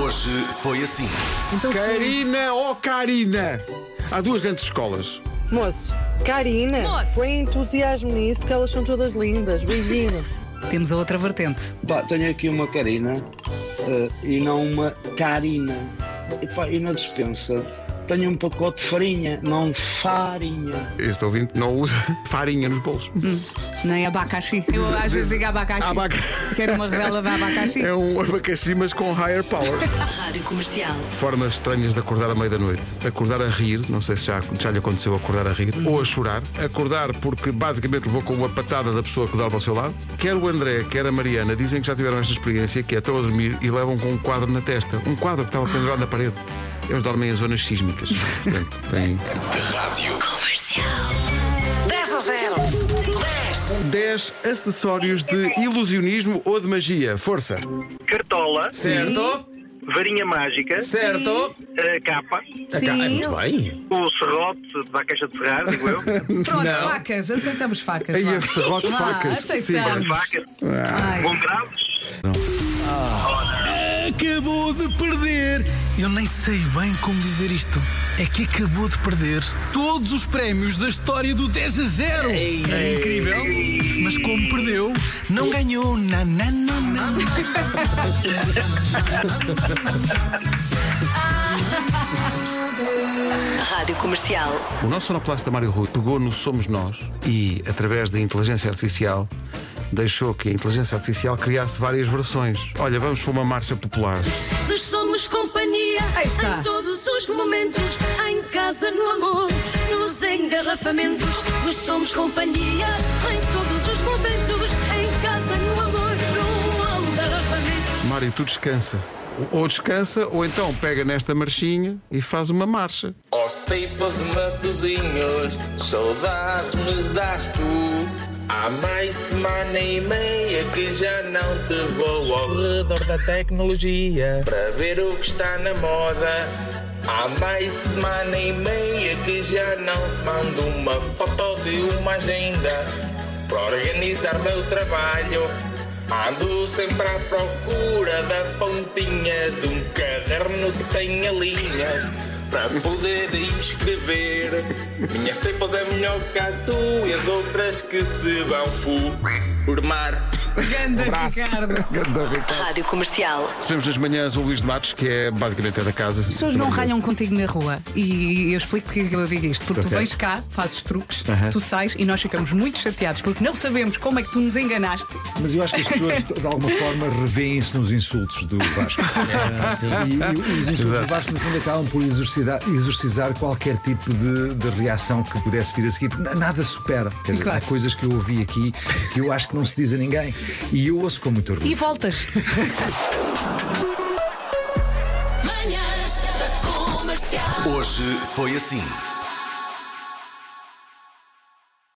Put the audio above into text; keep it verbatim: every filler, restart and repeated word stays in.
Hoje foi assim. Então, sim. Karina ou Karina? Há duas grandes escolas. Moço, Karina, Moço. põe entusiasmo nisso que elas são todas lindas. Beijinho. Temos a outra vertente. Pá, tenho aqui uma Karina uh, e não uma Karina. E, pá, e na despensa tenho um pacote de farinha, não de farinha. Este ouvinte não usa farinha nos bolos. Hum, nem abacaxi. Eu às vezes digo abacaxi. Abaca... Quero uma rodela de abacaxi. É um abacaxi, mas com higher power. Rádio Comercial. Formas estranhas de acordar à meia da noite. Acordar a rir, não sei se já, já lhe aconteceu acordar a rir, ou a chorar. Acordar porque basicamente levou com uma patada da pessoa que dorme ao seu lado. Quer o André, quer a Mariana dizem que já tiveram esta experiência, que é estão a dormir e levam com um quadro na testa. Um quadro que estava pendurado na parede. Eles dormem em zonas sísmicas. Portanto, tem... Rádio Comercial. dez a zero. dez. dez acessórios de ilusionismo ou de magia. Força. Cartola, Certo. varinha mágica, Certo. a capa, Sim. Muito bem. o serrote da caixa de serrar, digo eu, Pronto, Não. facas. Aceitamos facas. Aí vá. a serrote Vá, facas. aceitamos. facas, Ai. bom graves. Acabou de perder. Eu nem sei bem como dizer isto. É que acabou de perder todos os prémios da história do dez a zero. Era incrível. Mas como perdeu, não ganhou. Na, na, na, na. Rádio Comercial. O nosso sonoplasta Mário Rui pegou no Somos Nós e, através da inteligência artificial, deixou que a inteligência artificial criasse várias versões. Olha, vamos para uma marcha popular. Nós somos companhia Aí está. em todos os momentos, em casa, no amor, nos engarrafamentos. Nós somos companhia em todos os momentos, em casa, no amor, no engarrafamento. Mário, tu descansa. Ou descansa, ou então pega nesta marchinha e faz uma marcha. Aos tempos de Matosinhos, saudades me das tu. Há mais semana e meia que já não te vou ao redor da tecnologia para ver o que está na moda. Há mais semana e meia que já não te mando uma foto de uma agenda para organizar meu trabalho. Ando sempre à procura da pontinha de um caderno que tenha linhas para poder escrever. Minhas tempas é melhor que a tu e as outras que se vão formar. Ganda Ricardo. Ganda Ricardo. Rádio Comercial. Recebemos nas manhãs o Luís de Matos, que é basicamente é da casa. As pessoas não ralham contigo na rua. E eu explico porque eu digo isto. Porque tu Ok. vens cá, fazes truques, Aham. tu sais e nós ficamos muito chateados porque não sabemos como é que tu nos enganaste. Mas eu acho que as pessoas, de alguma forma, revêem-se nos insultos do Vasco. E, e os insultos Exato. do Vasco, no fundo, acabam por exorcizar, exorcizar qualquer tipo de, de reação que pudesse vir a seguir, porque nada supera. Quer dizer, Claro. há coisas que eu ouvi aqui que eu acho que não se diz a ninguém. E eu ouço com muito orgulho. E voltas. Manhãs da Comercial. Hoje foi assim.